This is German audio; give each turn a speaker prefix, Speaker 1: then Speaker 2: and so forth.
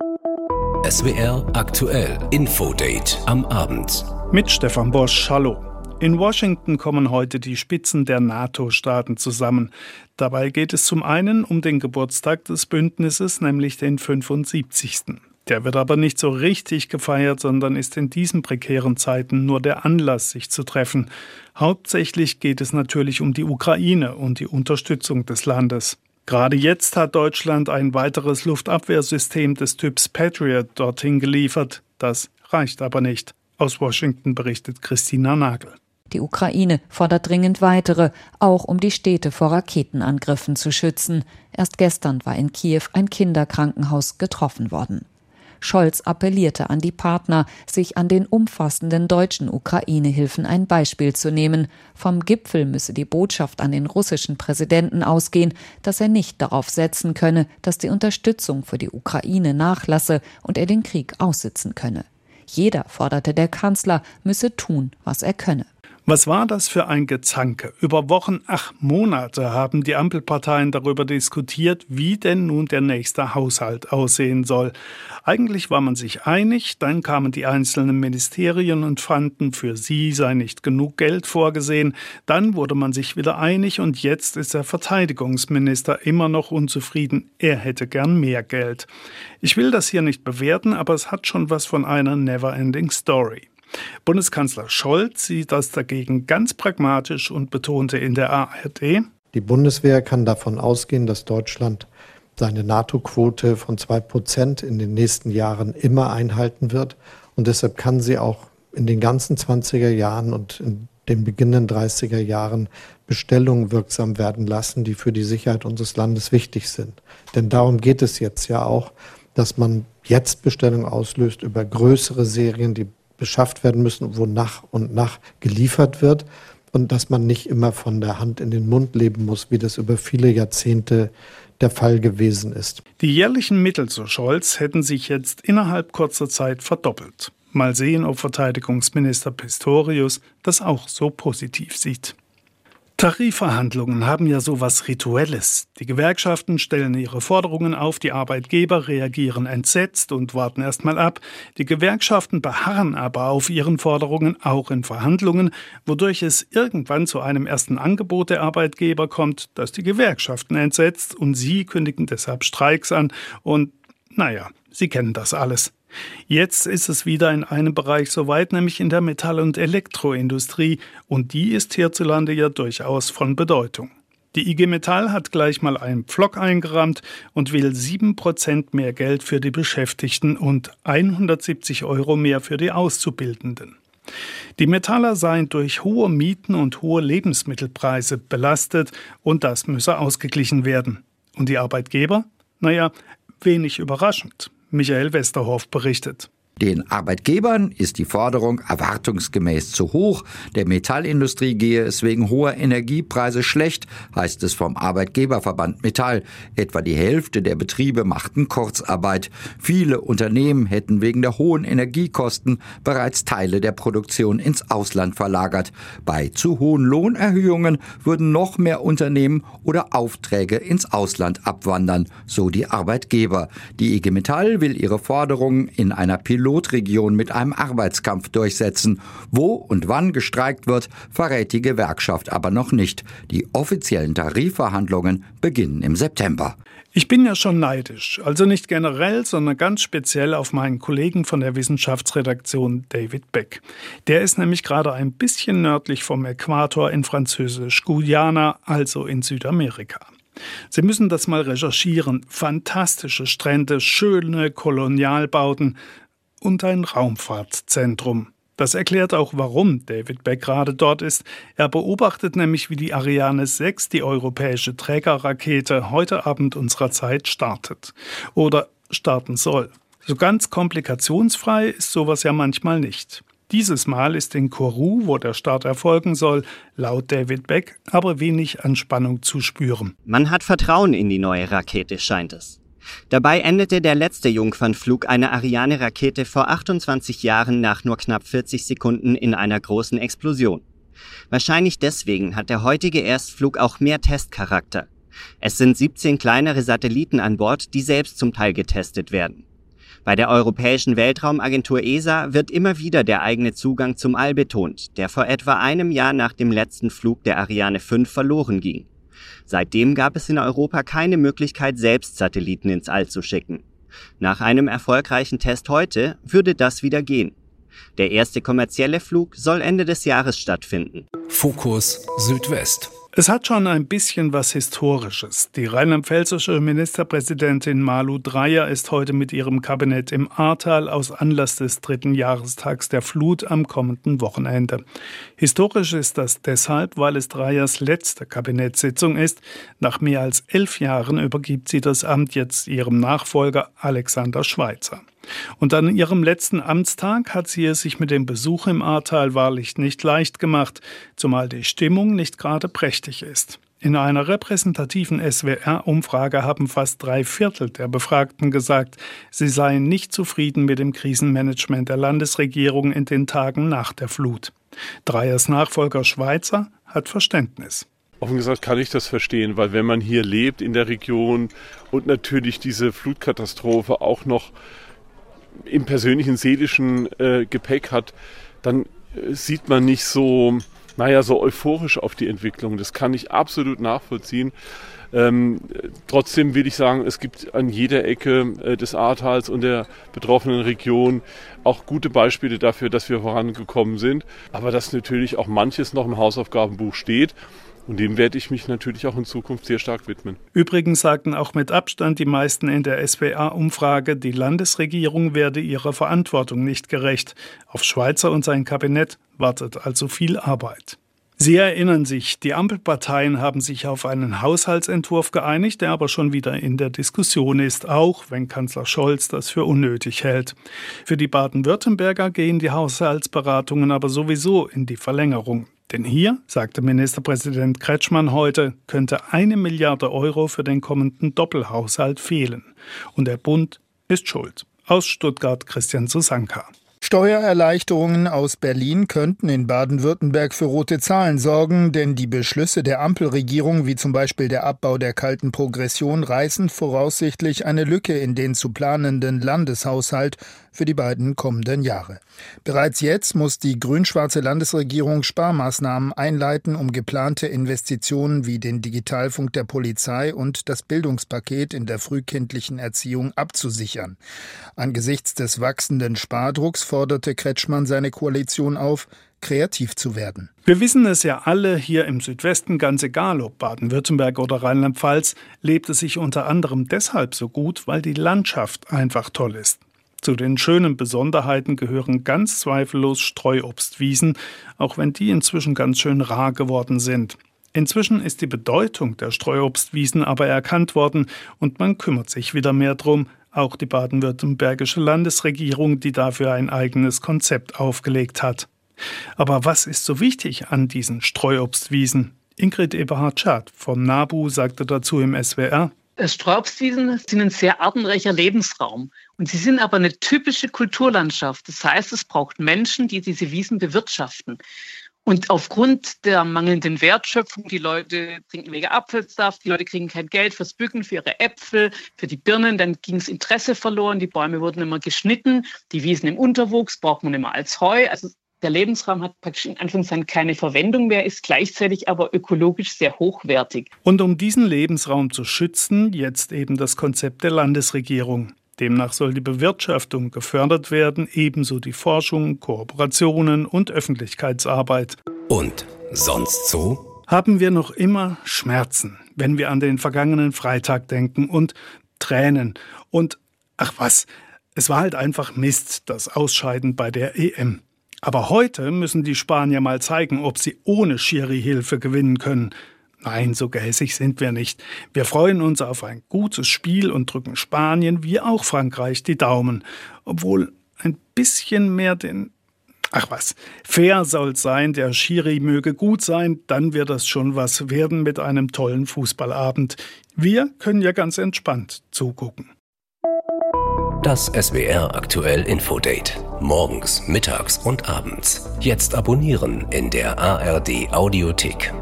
Speaker 1: SWR aktuell Infodate am Abend.
Speaker 2: Mit Stefan Bosch, hallo. In Washington kommen heute die Spitzen der NATO-Staaten zusammen. Dabei geht es zum einen um den Geburtstag des Bündnisses, nämlich den 75. Der wird aber nicht so richtig gefeiert, sondern ist in diesen prekären Zeiten nur der Anlass, sich zu treffen. Hauptsächlich geht es natürlich um die Ukraine und die Unterstützung des Landes. Gerade jetzt hat Deutschland ein weiteres Luftabwehrsystem des Typs Patriot dorthin geliefert. Das reicht aber nicht. Aus Washington berichtet Christina Nagel.
Speaker 3: Die Ukraine fordert dringend weitere, auch um die Städte vor Raketenangriffen zu schützen. Erst gestern war in Kiew ein Kinderkrankenhaus getroffen worden. Scholz appellierte an die Partner, sich an den umfassenden deutschen Ukraine-Hilfen ein Beispiel zu nehmen. Vom Gipfel müsse die Botschaft an den russischen Präsidenten ausgehen, dass er nicht darauf setzen könne, dass die Unterstützung für die Ukraine nachlasse und er den Krieg aussitzen könne. Jeder, forderte der Kanzler, müsse tun, was er könne.
Speaker 2: Was war das für ein Gezanke? Über Wochen, Monate haben die Ampelparteien darüber diskutiert, wie denn nun der nächste Haushalt aussehen soll. Eigentlich war man sich einig, dann kamen die einzelnen Ministerien und fanden, für sie sei nicht genug Geld vorgesehen. Dann wurde man sich wieder einig und jetzt ist der Verteidigungsminister immer noch unzufrieden. Er hätte gern mehr Geld. Ich will das hier nicht bewerten, aber es hat schon was von einer Never-Ending Story. Bundeskanzler Scholz sieht das dagegen ganz pragmatisch und betonte in der ARD:
Speaker 4: Die Bundeswehr kann davon ausgehen, dass Deutschland seine NATO-Quote von 2% in den nächsten Jahren immer einhalten wird. Und deshalb kann sie auch in den ganzen 20er Jahren und in den beginnenden 30er Jahren Bestellungen wirksam werden lassen, die für die Sicherheit unseres Landes wichtig sind. Denn darum geht es jetzt ja auch, dass man jetzt Bestellungen auslöst über größere Serien, die beschafft werden müssen, wo nach und nach geliefert wird und dass man nicht immer von der Hand in den Mund leben muss, wie das über viele Jahrzehnte der Fall gewesen ist.
Speaker 2: Die jährlichen Mittel, so Scholz, hätten sich jetzt innerhalb kurzer Zeit verdoppelt. Mal sehen, ob Verteidigungsminister Pistorius das auch so positiv sieht. Tarifverhandlungen haben ja sowas Rituelles. Die Gewerkschaften stellen ihre Forderungen auf, die Arbeitgeber reagieren entsetzt und warten erst mal ab. Die Gewerkschaften beharren aber auf ihren Forderungen auch in Verhandlungen, wodurch es irgendwann zu einem ersten Angebot der Arbeitgeber kommt, das die Gewerkschaften entsetzt und sie kündigen deshalb Streiks an und, Sie kennen das alles. Jetzt ist es wieder in einem Bereich soweit, nämlich in der Metall- und Elektroindustrie, und die ist hierzulande ja durchaus von Bedeutung. Die IG Metall hat gleich mal einen Pflock eingerammt und will 7% mehr Geld für die Beschäftigten und 170 € mehr für die Auszubildenden. Die Metaller seien durch hohe Mieten und hohe Lebensmittelpreise belastet und das müsse ausgeglichen werden. Und die Arbeitgeber? Wenig überraschend. Michael Westerhoff berichtet.
Speaker 5: Den Arbeitgebern ist die Forderung erwartungsgemäß zu hoch. Der Metallindustrie gehe es wegen hoher Energiepreise schlecht, heißt es vom Arbeitgeberverband Metall. Etwa die Hälfte der Betriebe machten Kurzarbeit. Viele Unternehmen hätten wegen der hohen Energiekosten bereits Teile der Produktion ins Ausland verlagert. Bei zu hohen Lohnerhöhungen würden noch mehr Unternehmen oder Aufträge ins Ausland abwandern, so die Arbeitgeber. Die IG Metall will ihre Forderungen in einer Pilotregion mit einem Arbeitskampf durchsetzen. Wo und wann gestreikt wird, verrät die Gewerkschaft aber noch nicht. Die offiziellen Tarifverhandlungen beginnen im September.
Speaker 2: Ich bin ja schon neidisch, also nicht generell, sondern ganz speziell auf meinen Kollegen von der Wissenschaftsredaktion David Beck. Der ist nämlich gerade ein bisschen nördlich vom Äquator in Französisch-Guyana, also in Südamerika. Sie müssen das mal recherchieren. Fantastische Strände, schöne Kolonialbauten und ein Raumfahrtzentrum. Das erklärt auch, warum David Beck gerade dort ist. Er beobachtet nämlich, wie die Ariane 6, die europäische Trägerrakete, heute Abend unserer Zeit startet. Oder starten soll. So ganz komplikationsfrei ist sowas ja manchmal nicht. Dieses Mal ist in Kourou, wo der Start erfolgen soll, laut David Beck aber wenig Anspannung zu spüren.
Speaker 6: Man hat Vertrauen in die neue Rakete, scheint es. Dabei endete der letzte Jungfernflug einer Ariane-Rakete vor 28 Jahren nach nur knapp 40 Sekunden in einer großen Explosion. Wahrscheinlich deswegen hat der heutige Erstflug auch mehr Testcharakter. Es sind 17 kleinere Satelliten an Bord, die selbst zum Teil getestet werden. Bei der Europäischen Weltraumagentur ESA wird immer wieder der eigene Zugang zum All betont, der vor etwa einem Jahr nach dem letzten Flug der Ariane 5 verloren ging. Seitdem gab es in Europa keine Möglichkeit, selbst Satelliten ins All zu schicken. Nach einem erfolgreichen Test heute würde das wieder gehen. Der erste kommerzielle Flug soll Ende des Jahres stattfinden.
Speaker 1: Fokus Südwest.
Speaker 2: Es hat schon ein bisschen was Historisches. Die rheinland-pfälzische Ministerpräsidentin Malu Dreyer ist heute mit ihrem Kabinett im Ahrtal aus Anlass des 3. Jahrestags der Flut am kommenden Wochenende. Historisch ist das deshalb, weil es Dreyers letzte Kabinettssitzung ist. Nach mehr als 11 Jahren übergibt sie das Amt jetzt ihrem Nachfolger Alexander Schweitzer. Und an ihrem letzten Amtstag hat sie es sich mit dem Besuch im Ahrtal wahrlich nicht leicht gemacht, zumal die Stimmung nicht gerade prächtig ist. In einer repräsentativen SWR-Umfrage haben fast 3/4 der Befragten gesagt, sie seien nicht zufrieden mit dem Krisenmanagement der Landesregierung in den Tagen nach der Flut. Dreyers Nachfolger Schweitzer hat Verständnis.
Speaker 7: Offen gesagt kann ich das verstehen, weil wenn man hier lebt in der Region und natürlich diese Flutkatastrophe auch noch im persönlichen, seelischen Gepäck hat, dann sieht man nicht so euphorisch auf die Entwicklung. Das kann ich absolut nachvollziehen. Trotzdem will ich sagen, es gibt an jeder Ecke des Ahrtals und der betroffenen Region auch gute Beispiele dafür, dass wir vorangekommen sind. Aber dass natürlich auch manches noch im Hausaufgabenbuch steht. Und dem werde ich mich natürlich auch in Zukunft sehr stark widmen.
Speaker 2: Übrigens sagten auch mit Abstand die meisten in der SWR-Umfrage, die Landesregierung werde ihrer Verantwortung nicht gerecht. Auf Schweitzer und sein Kabinett wartet also viel Arbeit. Sie erinnern sich, die Ampelparteien haben sich auf einen Haushaltsentwurf geeinigt, der aber schon wieder in der Diskussion ist, auch wenn Kanzler Scholz das für unnötig hält. Für die Baden-Württemberger gehen die Haushaltsberatungen aber sowieso in die Verlängerung. Denn hier, sagte Ministerpräsident Kretschmann heute, könnte 1 Milliarde Euro für den kommenden Doppelhaushalt fehlen. Und der Bund ist schuld. Aus Stuttgart Christian Susanka.
Speaker 8: Steuererleichterungen aus Berlin könnten in Baden-Württemberg für rote Zahlen sorgen, denn die Beschlüsse der Ampelregierung, wie zum Beispiel der Abbau der kalten Progression, reißen voraussichtlich eine Lücke in den zu planenden Landeshaushalt für die beiden kommenden Jahre. Bereits jetzt muss die grün-schwarze Landesregierung Sparmaßnahmen einleiten, um geplante Investitionen wie den Digitalfunk der Polizei und das Bildungspaket in der frühkindlichen Erziehung abzusichern. Angesichts des wachsenden Spardrucks forderte Kretschmann seine Koalition auf, kreativ zu werden.
Speaker 2: Wir wissen es ja alle, hier im Südwesten, ganz egal ob Baden-Württemberg oder Rheinland-Pfalz, lebt es sich unter anderem deshalb so gut, weil die Landschaft einfach toll ist. Zu den schönen Besonderheiten gehören ganz zweifellos Streuobstwiesen, auch wenn die inzwischen ganz schön rar geworden sind. Inzwischen ist die Bedeutung der Streuobstwiesen aber erkannt worden und man kümmert sich wieder mehr drum, auch die baden-württembergische Landesregierung, die dafür ein eigenes Konzept aufgelegt hat. Aber was ist so wichtig an diesen Streuobstwiesen? Ingrid Eberhard-Schad vom NABU sagte dazu im SWR:
Speaker 9: Streuobstwiesen sind ein sehr artenreicher Lebensraum und sie sind aber eine typische Kulturlandschaft. Das heißt, es braucht Menschen, die diese Wiesen bewirtschaften. Und aufgrund der mangelnden Wertschöpfung, die Leute trinken weniger Apfelsaft, die Leute kriegen kein Geld fürs Bücken, für ihre Äpfel, für die Birnen, dann ging das Interesse verloren, die Bäume wurden immer geschnitten, die Wiesen im Unterwuchs braucht man immer als Heu. Also der Lebensraum hat praktisch in Anführungszeichen keine Verwendung mehr, ist gleichzeitig aber ökologisch sehr hochwertig.
Speaker 2: Und um diesen Lebensraum zu schützen, jetzt eben das Konzept der Landesregierung. Demnach soll die Bewirtschaftung gefördert werden, ebenso die Forschung, Kooperationen und Öffentlichkeitsarbeit.
Speaker 1: Und sonst so?
Speaker 2: Haben wir noch immer Schmerzen, wenn wir an den vergangenen Freitag denken und Tränen. Und ach was, es war halt einfach Mist, das Ausscheiden bei der EM. Aber heute müssen die Spanier mal zeigen, ob sie ohne Schiri-Hilfe gewinnen können. Nein, so gehässig sind wir nicht. Wir freuen uns auf ein gutes Spiel und drücken Spanien wie auch Frankreich die Daumen. Obwohl ein bisschen mehr Ach was, fair soll's sein, der Schiri möge gut sein, dann wird das schon was werden mit einem tollen Fußballabend. Wir können ja ganz entspannt zugucken.
Speaker 1: Das SWR aktuell Infodate. Morgens, mittags und abends. Jetzt abonnieren in der ARD Audiothek.